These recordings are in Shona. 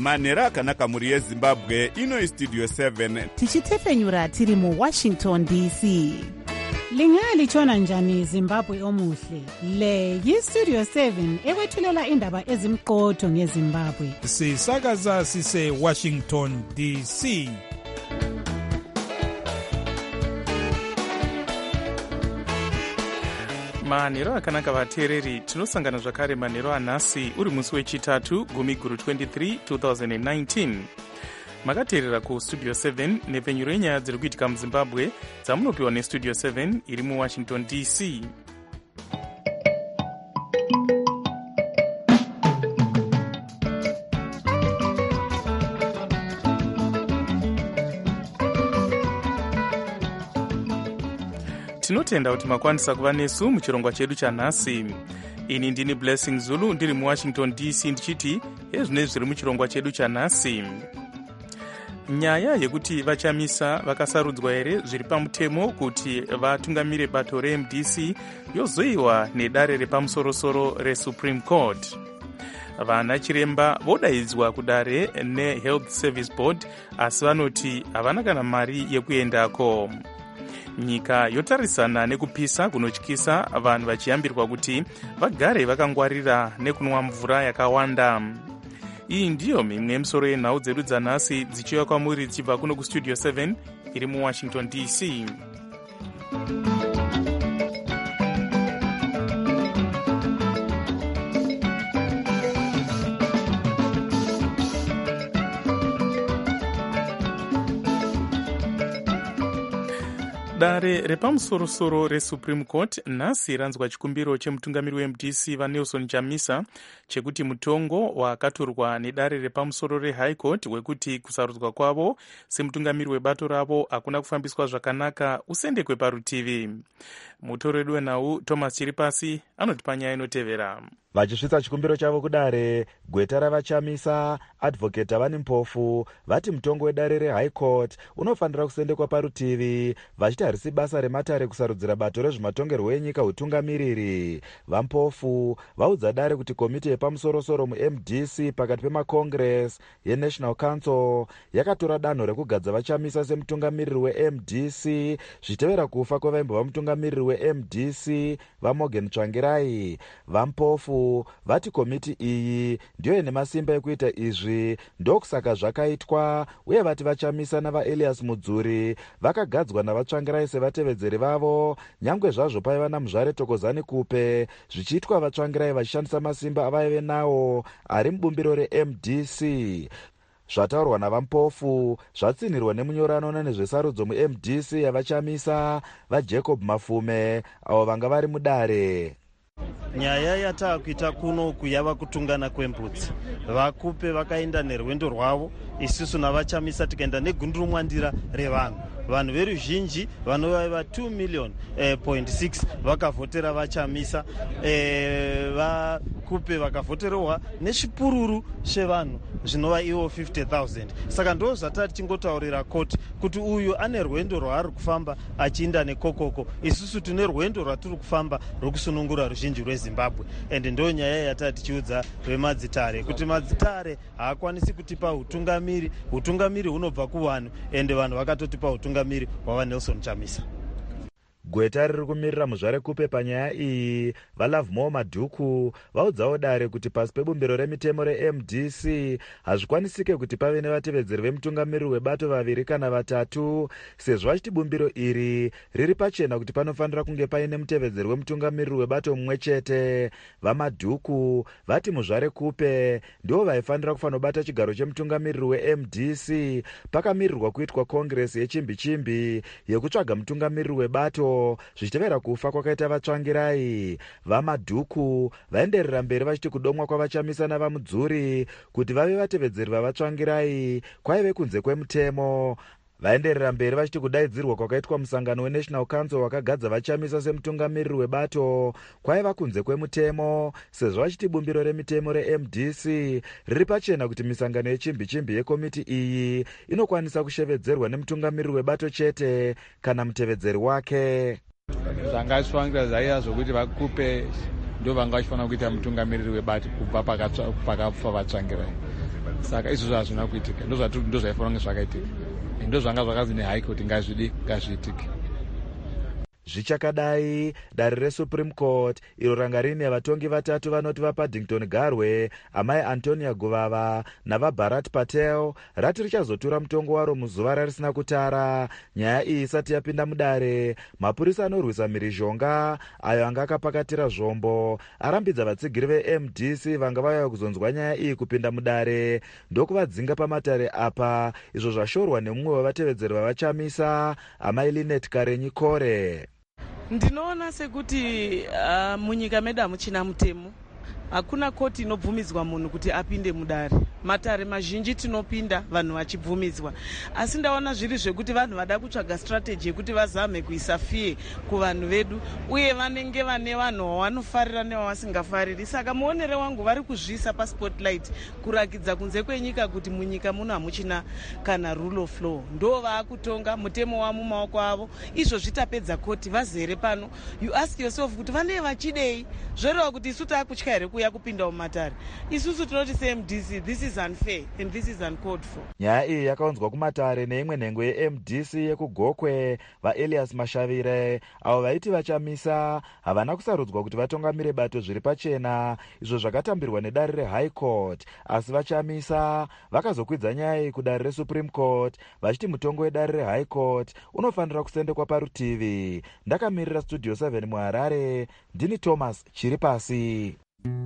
manhero akanaka mhuri yezimbabwe. Ino istudio 7 tichitefenyura tiri muwashington dc. Lingalitshona njani Zimbabwe omuhle? Le yistudio 7 ekwethulela indaba ezimqotho ngeZimbabwe. Sisakaza sise Washington DC. manhero akanaka vateereri, tinosangana zvakare manhero anhasi uri musi wechitatu gumiguru 23 2019. makateerera kustudio 7 nepfenyuro yenyaya dziri kuitika muzimbabwe dzamunopiwa nestudio 7 iri muwashington dc. tinotenda kuti makwanisa kuva nesu muchirongwa chedu chanhasi. ini ndini Blessing Zulu ndiri muwashington dc ndichiti ezvinezvi zviri muchirongwa chedu chanhasi. nyaya yekuti vachamisa vakasarudzwa here zviri pamutemo kuti vatungamire bato reMDC yozoiwa nedare repamusorosoro reSupreme Court. vana chiremba vodaidzwa kudare neHealth Service Board asi vanoti havana kana mari yekuendako. nyika yotarisana nekupisa kunotyisa, vanhu vachiyambirwa kuti vagare vakangwarira nekunwa mvura yakawanda. iyi ndiyo mimwe yemisoro yenhau dzedu dzanhasi dzichiuya kwamuri dzichibva kuno kustudio 7 iri muwashington dc. dare repamusorosoro reSupreme Court nhasi ranzwa chikumbiro chemutungamiri weMDC vaNelson Chamisa chekuti mutongo wakatorwa nedare repamusoro reHigh Court wekuti kusarudzwa kwavo semutungamiri webato ravo hakuna kufambiswa zvakanaka usendekwe parutivi. mutoro wedu wenhau Thomas Chiripasi anoti panyaya inotevera. vachisvitsa chikumbiro chavo kudare, gweta ravachamisa advocate avani mpofu vati mutongo wedare reHigh Court unofanira kusendekwa parutivi, vachiti harisi basa rematare kusarudzira bato rezvematongerwo enyika utungamiriri. vampofu vaudza dare kuti komiti yepamusorosoro muMDC pakati pemacongress yeNational Council yakatora danho rekugadza vachamisa semutungamiriri weMDC zvichitevera kufa kwevaimbova mutungamiriri weMDC vaMorgan Tsvangirai. vampofu vati komiti iyi ndiyo ine masimba ekuita izvi, ndokusaka zvakaitwa, uye vati vachamisa navaElias Mudzuri vakagadzwa navatsvangirai sevatevedzeri vavo, nyangwe zvazvo paiva namuzvare Tokozani Kupe, zvichiitwa vatsvangirai vachishandisa masimba avaive nawo ari mubumbiro reMDC. zvataurwa navampofu zvatsinhirwa nemunyoranona nezvesarudzo muMDC yavachamisa vaJacob Mafume avo vanga vari mudare. nyaya yatakuita kunoku yava kutungana kwembudzi. vakupe vakaenda nerwendo rwavo, isusu navachamisa tikaenda negundurumwandira revanhu. vanhu veruzhinji vanovaiva 2.6 million vakavhotera vachamisa. vakupe vakavhoterwa nechipururu chevanhu zvinova ivo 50,000. saka ndo zvatati tingotaurira koti kuti uyu ane rwendo rwaari kufamba achiinda nekokoko, isusu tine rwendo rwatiri kufamba rwekusunungura ruzhinji rweZimbabwe. ende ndo nyaya yatati tichiudza vemadzitare kuti madzitare haakwanisi kutipa utungamiri hunobva kuvanhu, ende vanhu vakatotipa utungamiri hwava Nelson Chamisa. gweta riri kumirira muzvare Kupe panyaya iyi vaLovemore Madhuku vaudzawo dare kuti pasi pebumbiro remitemo reMDC hazvikwanisike kuti pave nevatevedzeri vemutungamiriri webato vaviri kana vatatu, sezvo vachiti bumbiro iri riri pachena kuti panofanira kunge paine mutevedzeri wemutungamiriri webato mumwe chete. vaMadhuku vati muzvare Kupe ndivo vaifanira kufanobata chigaro chemutungamiriri weMDC pakamirirwa kuitwa kongresi yechimbi-chimbi yekutsvaga mutungamiriri webato zvichitevera kufa kwakaita vatsvangirai. vaMadhuku vaenderera mberi vachiti kudomwa kwavachamisa navaMudzuri kuti vave vatevedzeri vavatsvangirai kwaive kunze kwemutemo. vaenderera mberi vachiti kudaidzirwa kwakaitwa musangano weNational Council wakagadza vachamisa semutungamiriri webato kwaiva kunze kwemutemo, sezvo vachiti bumbiro remitemo reMDC riri pachena kuti misangano yechimbi-chimbi yekomiti iyi inokwanisa kushevedzerwa nemutungamiriri webato chete kana mutevedzeri wake. zvangashwangira zvaiya zvokuti vakupe ndo vanga vachifanira kuita mutungamiriri webato kubva pakafa vatsvangirai. saka izvozvo hazvina kuitika. Ndo zvaifanira kunge zvakaitika, ndo zvanga zvakazi nehigh court ngazviitike. Zvichakadai, dare reSupreme Court iro ranga rine vatongi vatatu vanoti vaPaddington Garwe, amai Antonia Guvava navaBharat Patel, rati richazotura mutongo waro muzuva rarisina kutara. Nyaya iyi isati yapinda mudare, mapurisa anorwisa mhirizhonga ayo anga akapakatira zvombo arambidza vatsigiri veMDC vanga vauya kuzonzwa nyaya iyi kupinda mudare ndokuvadzinga pamatare apa, izvo zvashorwa nemumwe wavatevedzeri vavachamisa, amai Linet Karenyi Kore. Ndinoona sekuti munyika medu hamuchina mutemo, hakuna koti inobvumidzwa munhu kuti apinde mudare. Matare mazhinji tinopinda vanhu vachibvumidzwa, asi ndaona zviri zvekuti vanhu vada kutsvaga strategy yekuti vazame kuisa fiye kuvanhu vedu, uye vanenge vane vanhu vavanofarira nevavasingafariri. Saka muonere wangu vari kuzviisa paspotlight kurakidza kunze kwenyika kuti munyika muno hamuchina kana rule of law, ndo vaakutonga mutemo wa mumaoko avo. Izvo zvitapedza koti vazere pano. You ask yourself kuti vanenge vachidei, zvoreva kuti isu taakutya here kuuya kupinda mumatare. Isusu tinoti seMDC, this is unfair and this is uncalled for. Nyaya iyi yakaunzwa kumatare neimwe nhengo yeMDC yekugokwe, vaElias Mashavire, avo vaiti vachamisa havana kusarudzwa kuti vatongamire bato zviri pachena, izvo zvakatambirwa nedare reHigh Court, asi vachamisa vakazokwidza nyaya iyi kudare reSupreme Court vachiti mutongo wedare reHigh Court unofanira kusendekwa parutivi. Ndakamirira Studio 7 muHarare, ndini Thomas Chiripasi.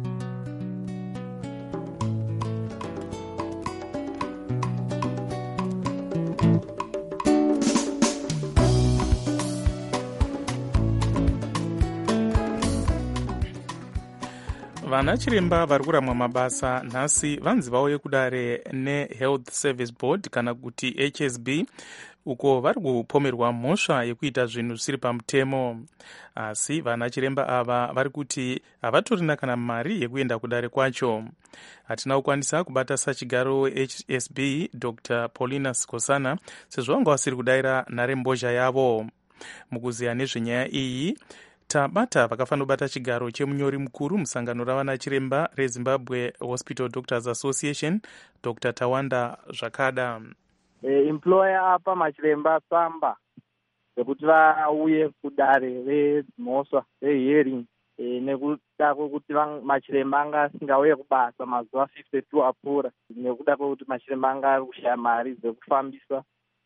Vana chiremba vari kuramwa mabasa nhasi vanzi vauye kudare neHealth Service Board kana kuti HSB, uko vari kupomerwa mhosva yekuita zvinhu zvisiri pamutemo. Asi vana chiremba ava vari kuti havatorina kana mari yekuenda kudare kwacho. Hatina kukwanisa kubata sachigaro HSB Dr. Paulina Skosana sezvo vanga vasiri kudayira nharembozha yavo. Mukuziya nezvenyaya iyi tabata vakafanira kubata chigaro chemunyori mukuru musangano ravana chiremba reZimbabwe Hospital Doctors Association, Dr. Tawanda Zvakada. Employer apa machiremba tsamba yekuti vauye kudare remhosva rehearing nekuda kwekuti machiremba anga asingauye kubasa mazuva 52 apfuura, nekuda kwekuti machiremba anga ari kushaya mari dzekufambisa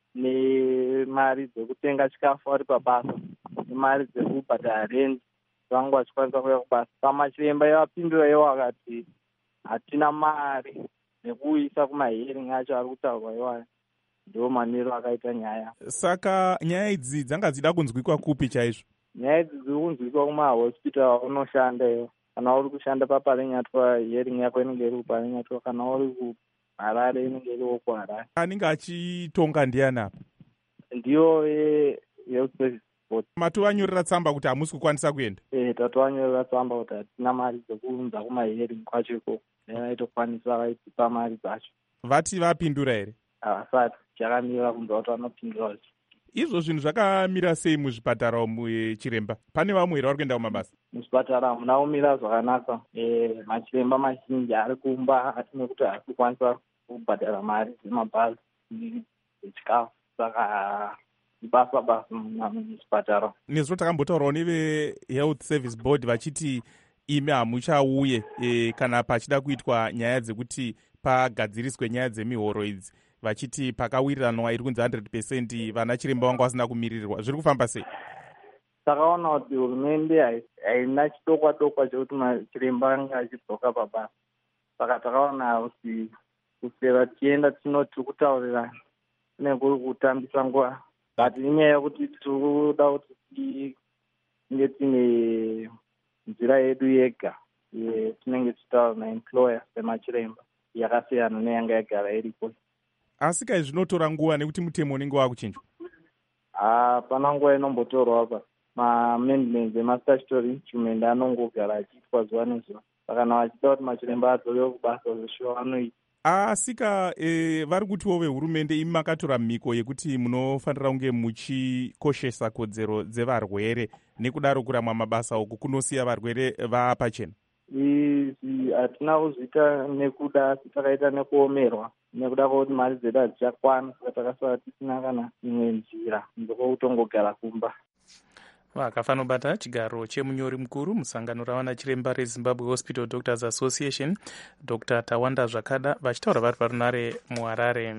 nemari dzekutenga chikafu ari pabasa nemari dzekubhadhara rendi vanga vachikwanisa kuuya kubasa. Pamachiremba yavapindura iwo akati hatina mari nekuisa kumahearing acho ari kutaurwa iwaya. Ndo manero akaita nyaya. Saka nyaya idzi dzanga dzida kunzwikwa kupi chaizvo? Nyaya idzi dziri kunzwikwa kumahospital unoshanda iwo. Kana uri kushanda paParenyatwa hearing yako inenge iri kuParenyatwa, kana uri kuHarare inenge iriwo kuHarare. Anenge achitonga ndiani apa? Ndiyo Health Service Board. Matovanyorera tsamba kuti hamusi kukwanisa kuenda? Tatovanyorera tsamba kuti hatina mari dzekuunza kumahearing kwacho iko. Vaitokwanisa vaitipa mari dzacho. Vati vapindura here? Havasati, chakamira kunzwa kuti vanopindura vacho. Izvo zvinhu zvakamira sei muzvipatara umu chiremba? Pane vamwe here vari kuenda kumabasa? Muzvipatara hamuna kumira zvakanaka. Machiremba mazhinji ari kumba nekuti hari kukwanisa kubhadhara mari dzemabhazi dzechikafu, saka basa muzvipatara. Nezvo takambotaurawo neveHealth Service Board vachiti imi hamuchauye kana pachida kuitwa nyaya dzekuti pagadziriswe nyaya dzemihoro idzi, vachiti pakawiriranwa iri kunzi 100% vana chiremba vanga vasina kumiririrwa. Zviri kufamba sei? Takaona kuti hurumende haina chidokwa chekuti machiremba anga achidzoka pabasa, saka takaona kuti kusera tienda tinoti kutaurirana nekuri kutambisa nguva, but inyaya yekuti tirikuda kuti tinge tine nzira yedu yega tinenge tichitaura naemployer semachiremba yakasiyana neyanga yagara iripo. Asi kai zvinotora nguva nekuti mutemo unenge wakuchinjwa? Hapana nguva inombotorwa apa. Ma-amendments emastatutory instrument anongogara achiitwa zuva nezuva, saka vachida kuti machiremba adzoke kubasa zveshuwa vanoita. Asika vari kutiwo vehurumende imi makatora mhiko yekuti munofanira kunge muchikoshesa kodzero dzevarwere, nekudaro kuramwa mabasa uku kunosiya varwere vapachena. izvi hatina kuzviita nekuda takaita nekuomerwa nekuda kwekuti mari dzedu hadzichakwana saka takasara tisina kana imwe nzira ndokutongogara kumba. Vakafanobata chigaro chemunyori mukuru musangano ravana chiremba rezimbabwe hospital doctors association Dr. Tawanda Zvakada vachitaura vari parunare muHarare.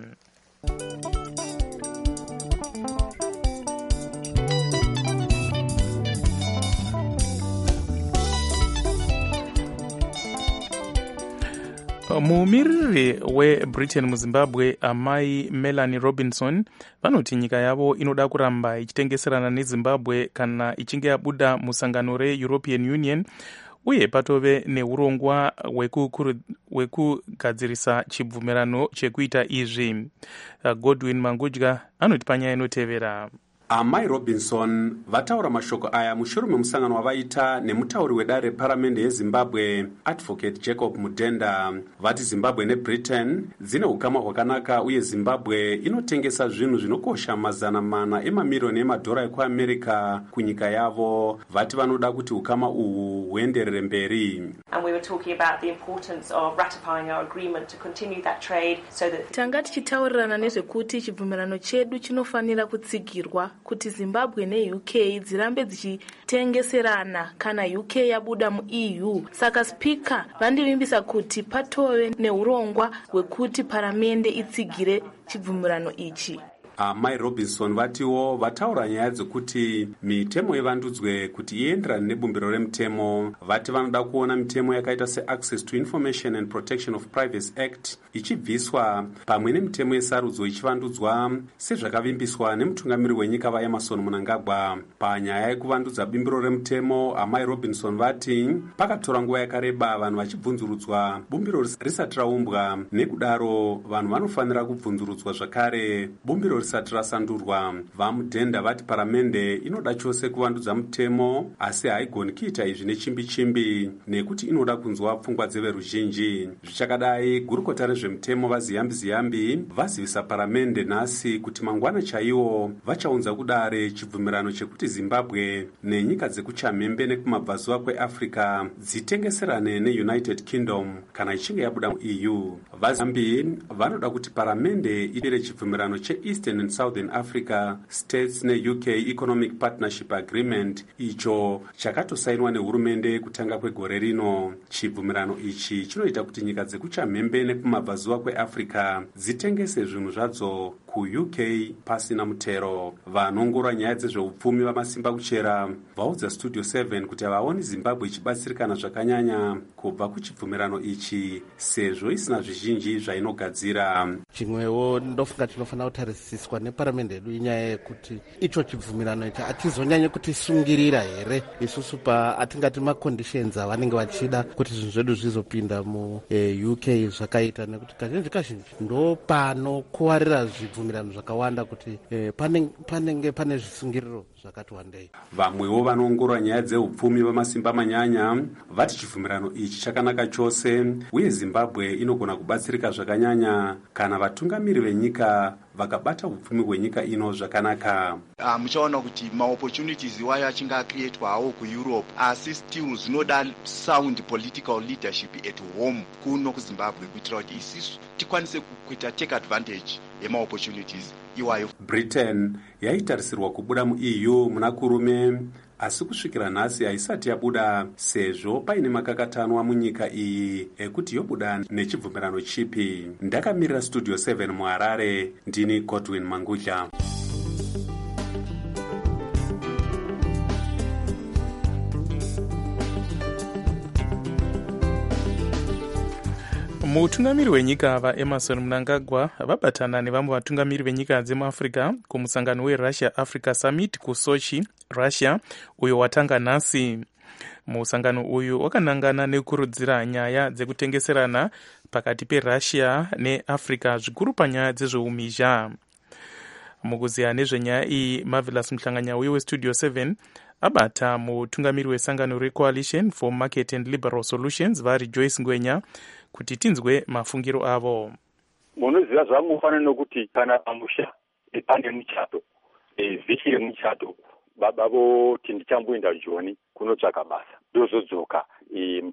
Mumiriri weBritain muZimbabwe amai Melanie Robinson vanoti nyika yavo inoda kuramba ichitengeserana neZimbabwe kana ichinge yabuda musangano reEuropean Union uye patove neurongwa hwekugadzirisa chibvumirano chekuita izvi. Godwin Mangudya anoti panyaya inotevera. Amai Robinson vataura mashoko aya mushure memusangano wavaita nemutauri wedare reparamende yeZimbabwe Advocate Jacob Mudenda. Vati Zimbabwe neBritain dzine ukama hwakanaka uye Zimbabwe inotengesa zvinhu zvinokosha mazana emamirioni emadhora ekuAmerica kunyika yavo. Vati vanoda kuti ukama uhu huenderere mberi. And we were talking about the importance of ratifying our agreement to continue that trade so that tanga tichitaurirana nezvekuti chibvumirano chedu chinofanira kutsigirwa kuti Zimbabwe neUK dzirambe dzichitengeserana kana UK yabuda muEU. Saka spika vandivimbisa kuti patove neurongwa hwekuti paramende itsigire chibvumirano ichi. Amai Robinson vatiwo vataura nyaya dzekuti mitemo ivandudzwe kuti ienderane nebumbiro remutemo. Vati vanoda kuona mitemo yakaita seAccess to Information and Protection of Privacy Act ichibviswa pamwe nemitemo yesarudzo ichivandudzwa sezvakavimbiswa nemutungamiri wenyika vaEmerson Mnangagwa. Panyaya yekuvandudza bumbiro remutemo, amai Robinson vati pakatora nguva yakareba vanhu vachibvunzurudzwa bumbiro risati raumbwa, nekudaro vanhu vanofanira kubvunzurudzwa zvakare bumbiro risati rasandurwa. VaMudenda vati paramende inoda chose kuvandudza mutemo asi haigoni kuita izvi nechimbi-chimbi nekuti inoda kunzwa pfungwa dzeveruzhinji. Zvichakadai, gurukota rezvemutemo vaZiyambi vazivisa paramende nhasi kuti mangwana chaiwo vachaunza kudare chibvumirano chekuti Zimbabwe nenyika dzekuchamhembe nekumabvazuva kweAfrica dzitengeserane neUnited Kingdom kana ichinge yabuda muEU. VaZiyambi vanoda kuti paramende ipire chibvumirano cheEastern and Southern Africa States neUK Economic Partnership Agreement icho chakatosainwa nehurumende kutanga kwegore rino. Chibvumirano ichi chinoita kuti nyika dzekuchamhembe nekumabvazuva kweAfrica dzitengese zvinhu zvadzo kuUK pasina mutero. Vanongora nyaya dzezveupfumi vamasimba kuchera vaudza Studio 7 kuti havaoni Zimbabwe ichibatsirikana zvakanyanya kubva kuchibvumirano ichi sezvo isina zvizhinji zvainogadzira. Chimwewo ndofunga tinofanira kutarisiswa neparamende yedu inyaya yekuti icho chibvumirano ichi hatizonyanye kutisungirira here isusu atingati maconditions avanenge vachida kuti zvinhu zvedu zvizopinda muUK zvakaita, nekuti kazhinji ndo panokuwarira zvibvumirano zvakawanda kuti panenge pane zvisungiriro zvakati wandei. Vamwewo vanoongorora nyaya dzeupfumi vamasimba manyanya vati chibvumirano ichi chakanaka chose uye Zimbabwe inogona kubatsirika zvakanyanya kana vatungamiri venyika vakabata upfumi hwenyika ino zvakanaka. Muchaona kuti maopportunities iwayo achinge acreatwa hawo kuEurope asi still zvinoda sound political leadership at home kuno kuZimbabwe kuitira kuti isisu tikwanise kuita take advantage yemaopportunities iwayo. Britain yaitarisirwa kubuda muEU muna kurume asi kusvikira nhasi haisati yabuda sezvo paine makakatanwa munyika iyi ekuti yobuda nechibvumirano chipi. Ndakamirira Studio 7 muHarare, ndini Godwin Mangudya. Mutungamiri wenyika vaEmerson Mnangagwa vabatana nevamwe vatungamiri venyika dzemuAfrica kumusangano weRussia Africa Summit kuSochi, Russia, uyo watanga nhasi. Musangano uyu wakanangana nekurudzira nyaya dzekutengeserana pakati peRussia neAfrica zvikuru panyaya dzezveumhizha. Mukuziya nezvenyaya iyi, Marvelous Mhlanganyauyi weStudio 7 abata mutungamiri wesangano reCoalition for Market and Liberal Solutions vaRejoice Ngwenya kuti tinzwe mafungiro avo. Munoziva zvamufanira nokuti kana pamusha pane muchato vhiki remuchato baba voti ndichamboenda Joni kunotsvaka basa ndozodzoka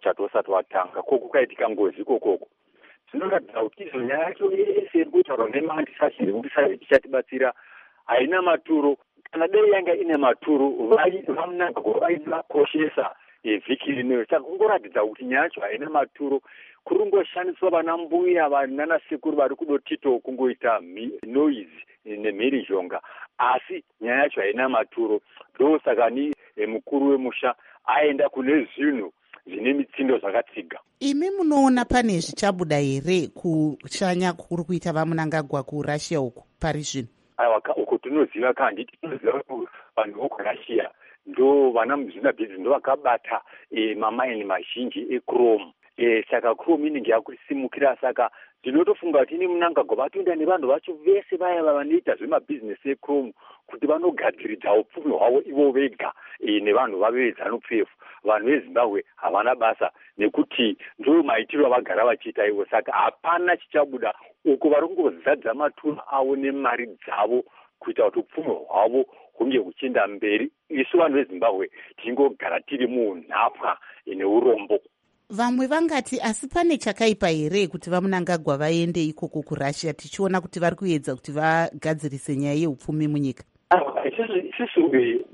muchato usati watanga koko kaitika ngozi ikokoko. Zvinoratidza kuti izvo nyaya yacho yese iri kutaurwa nemandisashi kuti ichatibatsira haina maturo. Kana dei yanga ine maturo vamunangagwa vaivakoshesa vhiki rineyo. Saka kungoratidza kuti nyaya yacho haina maturo, kuri kungoshandiswa vana mbuya vanana sekuru vari kudotito kungoita noise nemhirizhonga, asi nyaya yacho haina maturo. Ndosaka ni mukuru wemusha aenda kune zvinhu zvine mitsindo zvakatsiga. Imi munoona pane zvichabuda here kushanya kuri kuita vamunangagwa kuRussia uku pari zvino? Aiwa, uko tinoziva kanditi tinoziva kuti vanhu vokuRussia ndo vana muzvinabhizi ndo vakabata mamaini mazhinji echrome. Saka chrome inenge yakusimukira. Saka ndinotofunga kuti ini munangagwa vatoenda nevanhu vacho vese vaya vanoita zvemabhizinesi echrome kuti vanogadziridza upfumi hwavo ivo vega nevanhu vavo veZANU-PF. Vanhu veZimbabwe havana basa nekuti ndo maitiro avagara vachiita ivo. Saka hapana chichabuda uko vari kungozadza maturo avo nemari dzavo kuita kuti upfumi hwavo hunge huchienda mberi. Isu vanhu veZimbabwe tingogara tiri munhapwa neurombo. Vamwe vangati asi pane chakaipa here kuti vamunangagwa vaende ikoko kuRussia tichiona kuti vari kuedza kuti vagadzirise nyaya yeupfumi munyika? Isusu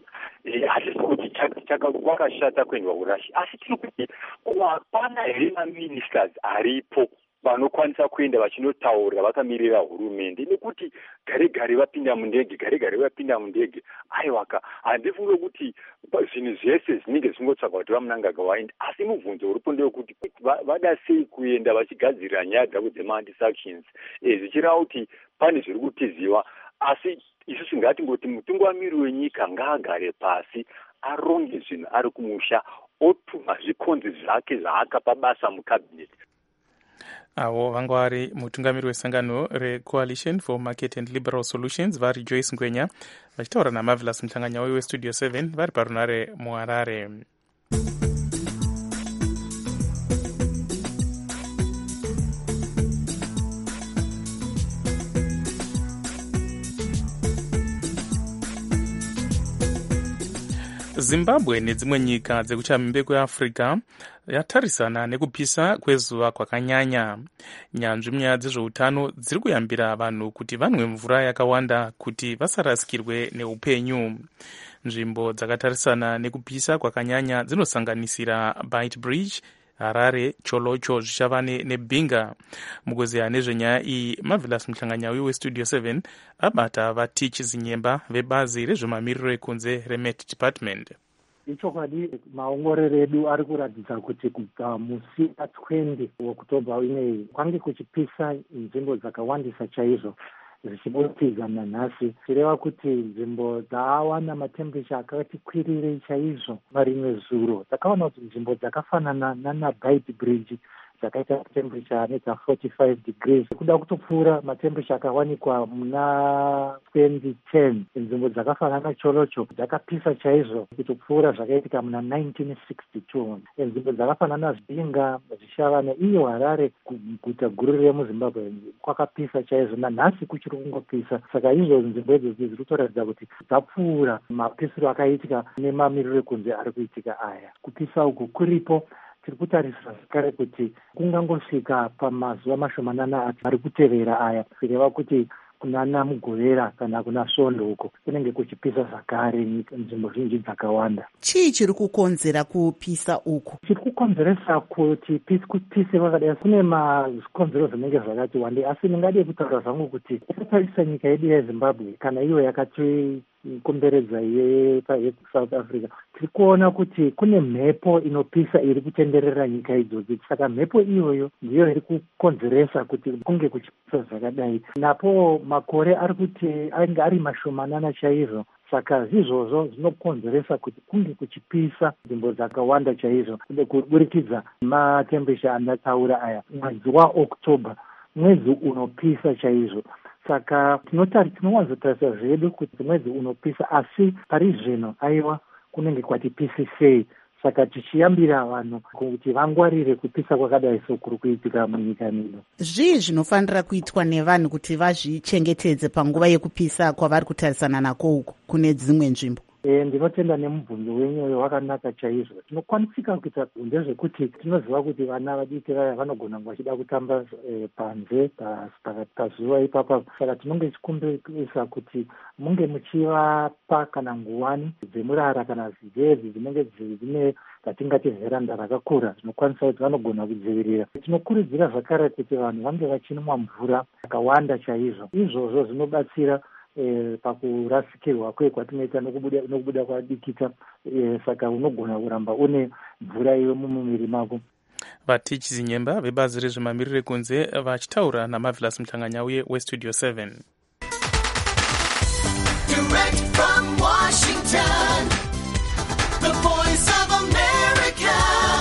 hatisi kuti kwakashata kuendwa kuRussia, asi tiri kuti hapana here maministers aripo vanokwanisa kuenda vachinotaurira vakamirira hurumende, nekuti gare gare vapinda mundege. Aiwaka, handifunge kuti zvinhu zvese zvinenge zvingotsvagwa kuti vamunangagwa vaende, asi mubvunzo uripo ndewekuti vada sei kuenda vachigadzirira nyaya dzavo dzema-anti-sanctions zvichireva kuti pane zviri kutiziwa. Asi isusu ngatingoti mutungamiri wenyika ngaagare pasi aronge zvinhu ari kumusha, otuma zvikonzi zvake zvaakapa basa mukabineti. Avo vanga vari mutungamiri wesangano reCoalition for Market and Liberal Solutions vari Joyce Ngwenya vachitaura naMarvelous Mhlanganya weStudio 7 vari parunare muHarare. Zimbabwe nedzimwe nyika dzekuchamhembe kweAfrica yatarisana nekupisa kwezuva kwakanyanya. Nyanzvi munyaya dzezveutano dziri kuyambira vanhu kuti vanwe mvura yakawanda kuti vasarasikirwe neupenyu. Nzvimbo dzakatarisana nekupisa kwakanyanya dzinosanganisira Beitbridge, Harare, Cholocho, Zvishavane neBinga. Mukuziya nezvenyaya iyi, Marvelous Mhlanganya weStudio 7 abata vatichi zinyemba vebazi rezvemamiriro ekunze reMet Department. Ichokwadi maongorero edu ari kuratidza kuti kubva musi wa20 Oktoba ineyi kwange kuchipisa nzvimbo dzakawandisa chaizvo zvichibudikidza nanhasi, zvireva kuti nzvimbo dzawana matemberature akati kwirirei chaizvo. Marimwe zuro takaona kuti nzvimbo dzakafanana naBeitbridge dzakaita temperature nedza 45 degrees kuda kutopfuura matemberature akawanikwa muna 2010. Nzvimbo dzakafanana Cholocho dzakapisa chaizvo kutopfuura zvakaitika muna 1962. Nzvimbo dzakafanana Binga, Zvishavane iyo Harare guta guru remuZimbabwe kwakapisa chaizvo, nanhasi kuchiri kungopisa. Saka izvo nzvimbo idzi dziri kutoratidza kuti dzapfuura mapisiro akaitika nemamiriro ekunze ari kuitika aya. Kupisa uku kuripo tiri kutarisira zvakare kuti kungangosvika pamazuva mashomanana ari kutevera aya, kureva kuti kunana Mugovera kana kuna Svondo uko kunenge kuchipisa zvakare nzvimbo zhinji dzakawanda. Chii chiri kukonzera kupisa uku? Chiri kukonzeresa kuti kupise kwakadai kune mazvikonzero zvinenge zvakati wandei, asi ndingade kutaura zvangu kuti takatarisa nyika yedu yeZimbabwe kana iyo yakati komberedza yeSouth Africa, tiri kuona kuti kune mhepo inopisa iri kutenderera nyika idzodzi. Saka mhepo iyoyo ndiyo iri kukonzeresa kuti kunge kuchipisa zvakadai. Napo makore ari kuti ainge ari mashomanana chaizvo, saka izvozvo zvinokonzeresa kuti kunge kuchipisa nzvimbo dzakawanda chaizvo kuburikidza matemberature andataura aya. Mwedzi waOktoba mwedzi unopisa chaizvo. Saka tinowanzotarisa zvedu kuti mwedzi unopisa, asi pari zvino aiwa kunenge kwatipisisei. Saka tichiyambira vanhu kuti vangwarire kupisa kwakadai sokuri kuitika munyika medu. Zvii zvinofanira kuitwa nevanhu kuti vazvichengetedze panguva yekupisa kwavari kutarisana nako uku kune dzimwe nzvimbo? Ndinotenda nemubvunzo wenyu wakanaka chaizvo. Tinokwanisika kuita ndezvekuti tinoziva kuti vana vadiki vaya vanogona vachida kutamba panze pakati pazuva ipapa. Saka tinonge tichikumbirisa kuti munge muchivapa kana nguwani dzemurara kana zvidzi dzinenge dzine tatingati vheranda rakakura zvinokwanisa kuti vanogona kudzivirira. Tinokurudzira zvakare kuti vanhu vange vachinwa mvura yakawanda chaizvo. Izvozvo zvinobatsira pakurasikirwa kwatinoita nokubuda kwadikita. Saka unogona kuramba une mvura iwe mumuviri mako. vatichisi nyemba vebazi rezvemamiriro kunze vachitaura naMarvelous Mhlanganyauye weStudio 7. Direct from Washington, the voice of America,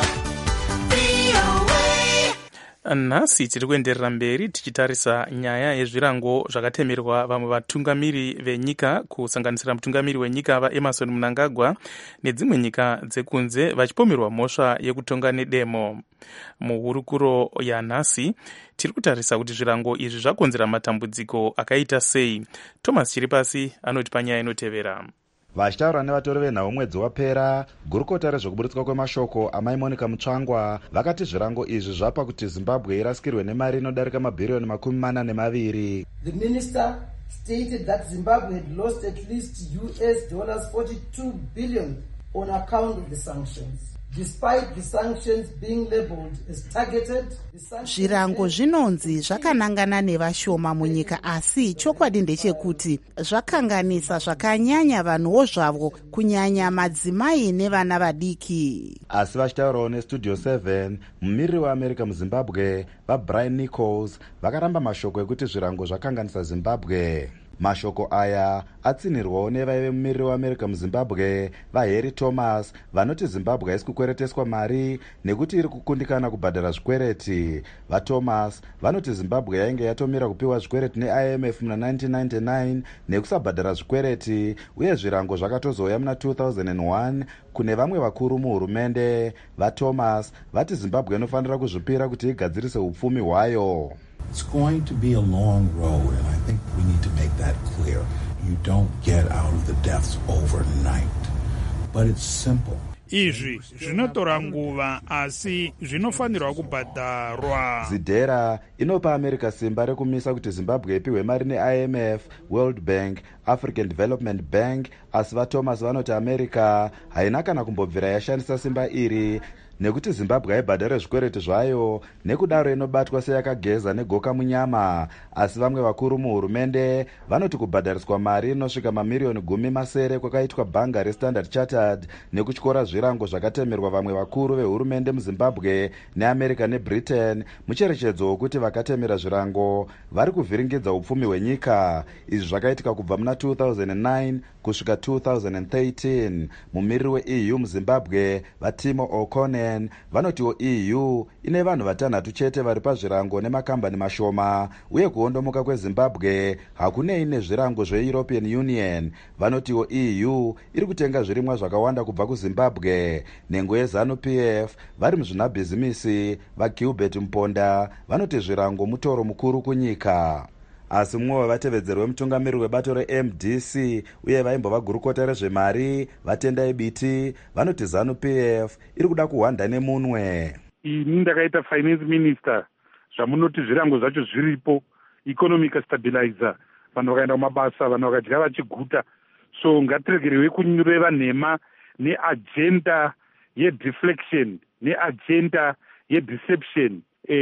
VOA. Nhasi tiri kuenderera mberi tichitarisa nyaya yezvirango zvakatemerwa vamwe vatungamiri venyika kusanganisira mutungamiri wenyika vaEmmerson Mnangagwa nedzimwe nyika dzekunze vachipomerwa mhosva yekutonga nedemo. Muhurukuro yanhasi tiri kutarisa kuti zvirango izvi zvakonzera matambudziko akaita sei. Thomas Chiripasi anoti panyaya inotevera. Vachitaura nevatori venhau mwedzi wapera, gurukota rezvokuburitswa kwemashoko amai Monica Mutsvangwa vakati zvirango izvi zvapa kuti Zimbabwe irasikirwe nemari inodarika mabhiriyoni $42. The minister stated that Zimbabwe had lost at least $42 billion on account of the sanctions. Despite the sanctions being labeled as targeted, zvirango zvinonzi zvakanangana nevashoma munyika, asi chokwadi ndechekuti zvakanganisa zvakanyanya vanhuwo zvavo, kunyanya madzimai nevana vadiki. Asi vachitaurawo neStudio 7, mumiriri weAmerica muZimbabwe vaBrian Nichols vakaramba mashoko ekuti zvirango zvakanganisa Zimbabwe. Mashoko aya atsinirwawo nevaive mumiriri weAmerica muZimbabwe vaHarry Thomas vanoti Zimbabwe haisi kukwereteswa mari nekuti iri kukundikana kubhadhara zvikwereti. VaThomas vanoti Zimbabwe yainge yatomira kupiwa zvikwereti neIMF muna 1999 nekusabhadhara zvikwereti, uye zvirango zvakatozouya muna 2001 kune vamwe vakuru muhurumende. VaThomas vati Zimbabwe inofanira kuzvipira kuti igadzirise upfumi hwayo. It's going to be a long road, and I think we need to make that clear. You don't get out of the deaths overnight, but it's simple. Izvi zvinotora nguva asi zvinofanirwa kubhadharwa. Zidera inopa America simba rekumisa kuti Zimbabwe ipiwe mari neIMF, World Bank, African Development Bank, asi vaThomas vanoti America haina kana kumbobvira yashandisa simba iri nekuti Zimbabwe haibhadhare zvikwereti zvayo, nekudaro inobatwa seyakageza negoka munyama. Asi vamwe vakuru muhurumende vanoti kubhadhariswa mari inosvika mamiliyoni 10 kwakaitwa bhanga reStandard Chartered nekutyora zvirango zvakatemerwa vamwe vakuru vehurumende muZimbabwe neAmerica neBritain, mucherechedzo wokuti vakatemera zvirango vari kuvhiringidza upfumi hwenyika. Izvi zvakaitika kubva muna 2009 kusvika 2013. Mumiriri weEU muZimbabwe vaTimo O'Connell vanotiwo EU ine vanhu vatanhatu chete vari pazvirango nemakambani mashoma, uye kuondomoka kweZimbabwe hakunei nezvirango zveEuropean Union. Vanotiwo EU iri kutenga zvirimwa zvakawanda kubva kuZimbabwe. Nhengo yeZanu-PF vari muzvinabhizimisi vaGilbert Mponda vanoti zvirango mutoro mukuru kunyika. Asi mumwe wevatevedzeri wemutungamiri webato reMDC uye vaimbova gurukota rezvemari Vatendai Biti vanoti Zanu-PF iri kuda kuhwanda nemunwe. Ini ndakaita finance minister, zvamunoti zvirango zvacho zviripo, economic stabilizer, vanhu vakaenda kumabasa, vanhu vakadya vachiguta. So ngatiregerwe kureva nhema neagenda yedeflection, neagenda yedeception,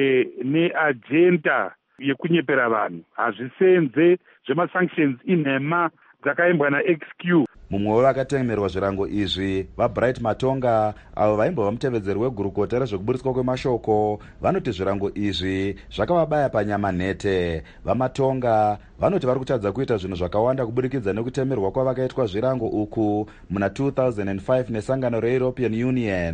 neagenda yekunyepera vanhu. Hazvisenze zvemasanctions inhema dzakaimbwa naXQ. Mumwe wevakatemerwa zvirango izvi vaBright Matonga avo vaimbova mutevedzeri wegurukota rezvokuburitswa kwemashoko vanoti zvirango izvi zvakavabaya panyama nhete. VaMatonga vanoti vari kutadza kuita zvinhu zvakawanda kuburikidza nekutemerwa kwavakaitwa zvirango uku muna 2005 nesangano reEuropean Union.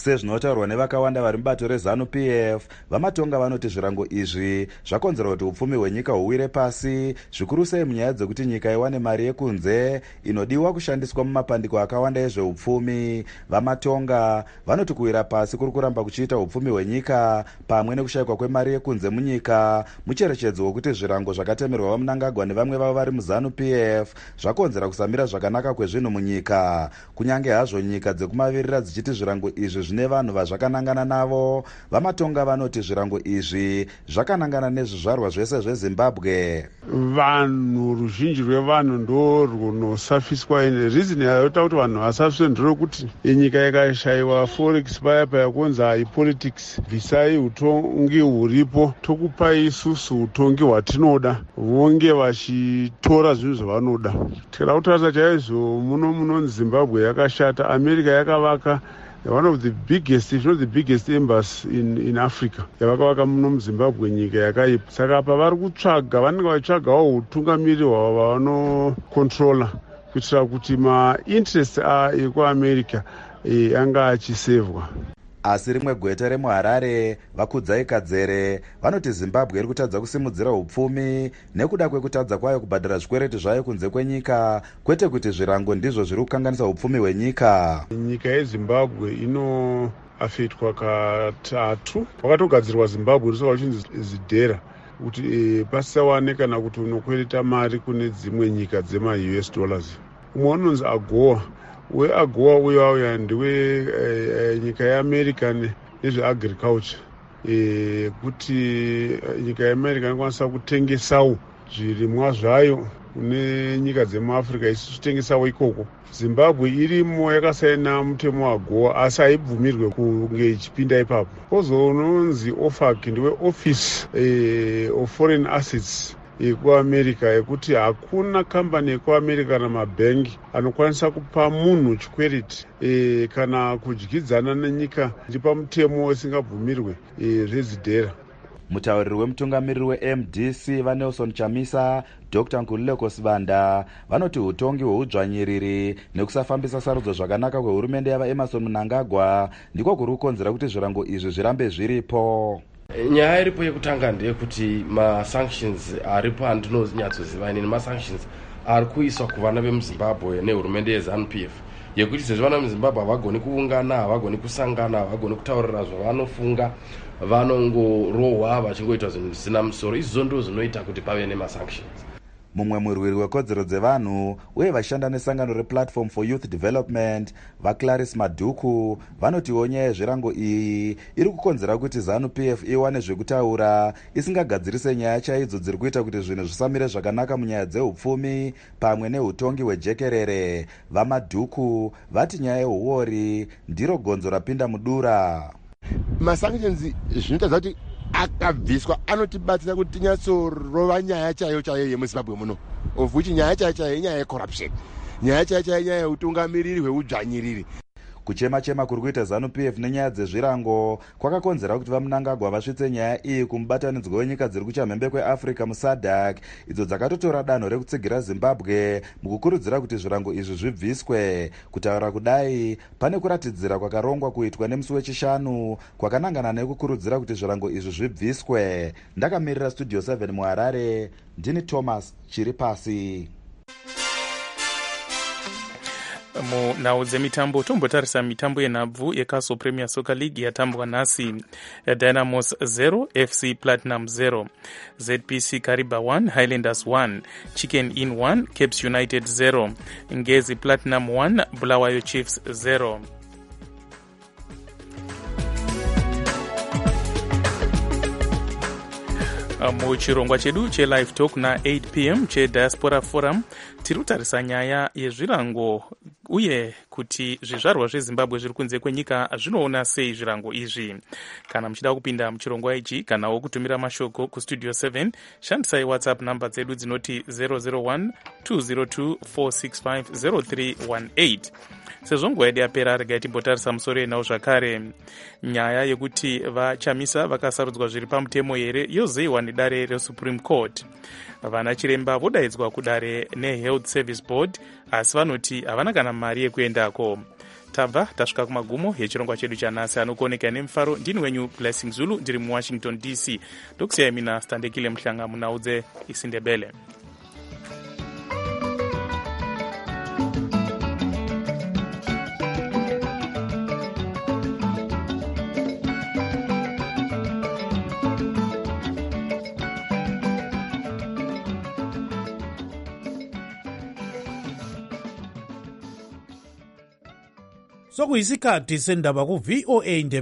sezvinotaurwa nevakawanda vari mubato rezanu-pf. Vamatonga vanoti zvirango izvi zvakonzera kuti upfumi hwenyika huwire pasi, zvikuru sei munyaya dzekuti nyika iwane mari yekunze inodiwa kushandiswa mumapandiko akawanda ezveupfumi. Vamatonga vanoti kuwira pasi kuri kuramba kuchiita upfumi hwenyika pamwe nekushayikwa kwemari yekunze munyika mucherechedzo wekuti zvirango zvakatemerwa vaMnangagwa nevamwe vavo vari muzanu-pf zvakonzera kusamira zvakanaka kwezvinhu munyika. Kunyange hazvo nyika dzekumavirira dzichiti zvirango izvi zvine vanhu vazvakanangana navo, vamatonga vanoti zvirango izvi zvakanangana nezvizvarwa zvese zvezimbabwe. Vanhu ruzhinji rwevanhu ndo runosafiswa ine rizini yaita kuti vanhu vasafiswe nderokuti nyika ikashayiwa forex paya yakunzi haipolitics, bvisai utongi huripo, tokupai isusu utongi hwatinoda, vonge vachitora zvinhu zvavanoda. Tikada kutarisa chaizvo munonzi Zimbabwe yakashata. America yakavaka one of the biggest, if not the biggest embassy in Africa. Yavakavaka muno muZimbabwe, nyika yakaipa. Saka apa vari kutsvaga, vanenge vachitsvagawo utungamiri hwavo vanokontrola kuitira kuti mainterest ekuamerica anga achisevwa. Asi rimwe gweta remuHarare, Vakudzai Kadzere, vanoti Zimbabwe iri kutadza kusimudzira upfumi nekuda kwekutadza kwayo kubhadhara zvikwereti zvayo kunze kwenyika, kwete kuti zvirango ndizvo zviri kukanganisa upfumi hwenyika. Nyika yeZimbabwe inoafetwa katatu. Wakatogadzirwa Zimbabwe risoka uchinzi zidhera kuti pasisawane kana kuti unokwereta mari kune dzimwe nyika dzema-US dollars. Umwe unonzi AGOA. WeAGOA uya ndiwe nyika yeAmerica nezveagriculture, kuti nyika yeAmerica inokwanisa kutengesawo zvirimwa zvayo kune nyika dzemuAfrica, isusu titengesawo ikoko. Zimbabwe irimo yakasaina mutemo waAGOA asi haibvumirwe kunge ichipinda ipapo. Kozononzi OFAC ndiwe Office of Foreign Assets yekuamerica, yekuti hakuna kambani yekuamerica kana mabhengi anokwanisa kupa munhu chikwereti kana kudyidzana nenyika iri pamutemo isingabvumirwe zvezidhera. Mutauriri wemutungamiriri weMDC vaNelson Chamisa, Dr. Nkululeko Sibanda, vanoti utongi hweudzvanyiriri nekusafambisa sarudzo zvakanaka kwehurumende yavaEmmerson Mnangagwa ndiko kuri kukonzera kuti zvirango izvi zvirambe zviripo. Nyaya iripo yekutanga ndeyekuti masanctions aripo andinonyatsoziva inini, masanctions ari kuiswa kuvana vemuZimbabwe nehurumende yeZanu-PF, yekuti sezvo vana vemuZimbabwe havagoni kuungana, havagoni kusangana, havagoni kutaurira zvavanofunga, vanongorohwa vachingoita zvinhu zvisina musoro. Izvo ndo zvinoita kuti pave nemasanctions. Mumwe murwiri wekodzero dzevanhu uye vashanda nesangano rePlatform for Youth Development, vaClarice Madhuku, vanotiwo nyaya yezvirango iyi iri kukonzera kuti ZANU-PF iwane zvekutaura, isingagadzirise nyaya chaidzo dziri kuita kuti zvinhu zvisamire zvakanaka munyaya dzeupfumi pamwe neutongi hwejekerere. VaMadhuku vati nyaya yehuori ndiro gonzo rapinda mudura. Masanctions zvinotaridza kuti akabviswa anotibatsira kuti tinyatsorova nyaya chaiyo yemuZimbabwe muno, of which nyaya chaiyo inyaya yecorruption, nyaya chaiyo inyaya yeutungamiriri hweudzvanyiriri. Kuchema-chema kuri kuita ZANU-PF nenyaya dzezvirango kwakakonzera kuti vaMnangagwa vasvitse nyaya iyi kumubatanidzwa wenyika dziri kuchamhembe kweAfrica muSADC, idzo dzakatotora danho rekutsigira Zimbabwe mukukurudzira kuti zvirango izvi zvibviswe. Kutaura kudai pane kuratidzira kwakarongwa kuitwa nemusi wechishanu kwakanangana nekukurudzira kuti zvirango izvi zvibviswe. Ndakamirira Studio 7 muHarare, ndini Thomas Chiripasi. Munhau dzemitambo tombotarisa mitambo yenhabvu yeCastle Premier Soccer League yatambwa nhasi. Dynamos 0 FC Platinum 0, ZPC Kariba 1 Highlanders 1, Chicken Inn 1 Capes United 0, Ngezi Platinum 1 Bulawayo Chiefs 0. Muchirongwa chedu chelive talk na8 pm chediaspora forum tiri kutarisa nyaya yezvirango uye kuti zvizvarwa zveZimbabwe zviri kunze kwenyika zvinoona sei zvirango izvi. Kana muchida kupinda muchirongwa ichi kanawo kutumira mashoko kustudio 7 shandisai WhatsApp namba dzedu dzinoti 001 202 465 0318. Sezvo nguva yedu yapera regai timbotarisa musoro yenhau zvakare. Nyaya yekuti vaChamisa vakasarudzwa zviri pamutemo here yozoiwa nedare reSupreme Court. Vana chiremba vodaidzwa kudare neHealth Service Board asi vanoti havana kana mari yekuendako. tabva tasvika kumagumo yechirongwa chedu chanhasi. anokuoneka nemufaro ndini wenyu Blessing Zulu ndiri muwashington DC. ndokusiyai mina Standekile Mhlanga munaudze isindebele. sokuyisikhathi sendaba ku VOA